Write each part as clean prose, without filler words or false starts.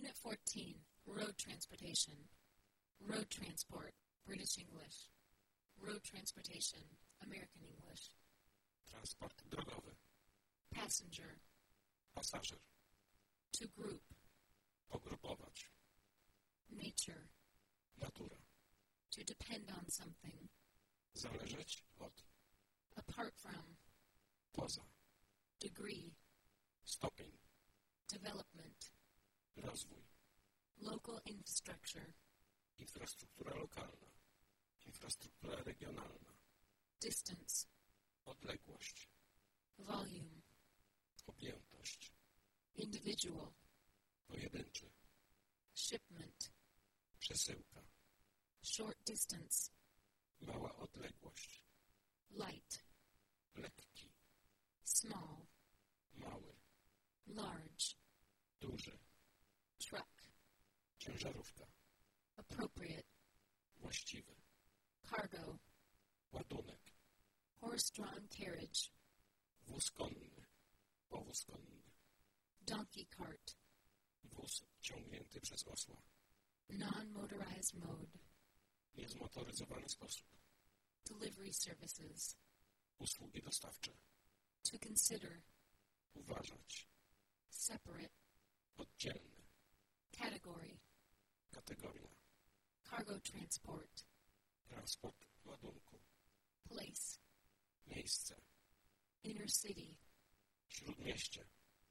Unit 14, Road Transportation. Road Transport, British English. Road Transportation, American English. Transport drogowy. Passenger. Pasażer. To group. Pogrupować. Nature. Natura. To depend on something. Zależeć od. Apart from. Poza. Degree. Stopień. Development. Rozwój. Local infrastructure. Infrastruktura lokalna. Infrastruktura regionalna. Distance. Odległość. Volume. Objętość. Individual. Pojedynczy. Shipment. Przesyłka. Short distance. Mała odległość. Light. Lekki. Small. Mały. Large. Duży. Truck. Ciężarówka. Appropriate. Właściwy. Cargo. Ładunek. Horse-drawn carriage. Wóz konny. Powóz konny. Donkey cart. Wóz ciągnięty przez osła. Non-motorized mode. Niezmotoryzowany sposób. Delivery services. Usługi dostawcze. To consider. Uważać. Separate. Oddzielny. Category. Kategoria. Cargo transport. Transport ładunku. Place. Miejsce. Inner city. Śródmieście.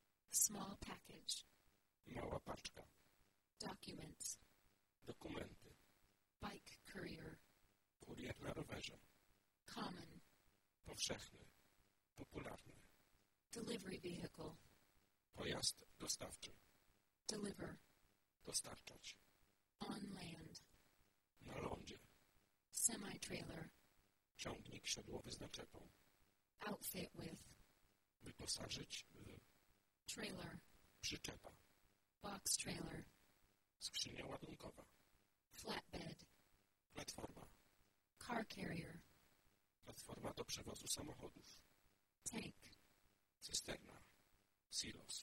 Small package. Mała paczka. Documents. Dokumenty. Bike courier. Kurier na rowerze. Common. Powszechny. Popularny. Delivery vehicle. Pojazd dostawczy. Deliver. Dostarczać. On land. Na lądzie. Semi-trailer. Ciągnik siodłowy z naczepą. Outfit with. Wyposażyć w. Trailer. Przyczepa. Box trailer. Skrzynia ładunkowa. Flatbed. Platforma. Car carrier. Platforma do przewozu samochodów. Tank. Cysterna. Silos.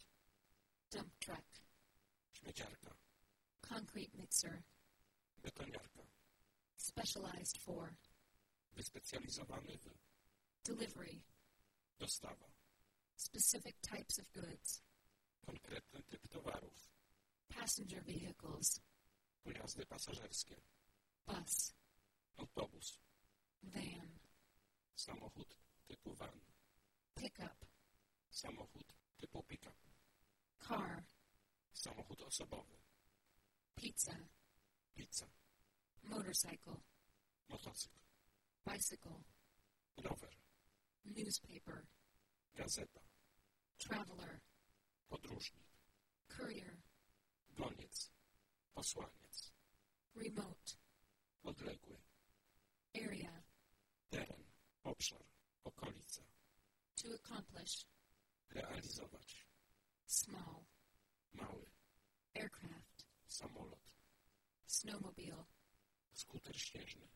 Dump truck. Śmieciarka. Concrete mixer. Betoniarka. Specialized for. Wyspecjalizowany w. Delivery. Dostawa. Specific types of goods. Konkretny typ towarów. Passenger vehicles. Pojazdy pasażerskie. Bus. Autobus. Van. Samochód typu van. Pickup. Samochód typu pick-up. Car. Samochód osobowy. Pizza. Pizza. Motorcycle. Motocykl. Bicycle. Rower. Newspaper. Gazeta. Traveler. Podróżnik. Courier. Goniec. Posłaniec. Remote. Odległy. Area. Teren. Obszar. Okolica. To accomplish. Realizować. Small. Mały. Aircraft. Samolot. Snowmobile. Skuter śnieżny.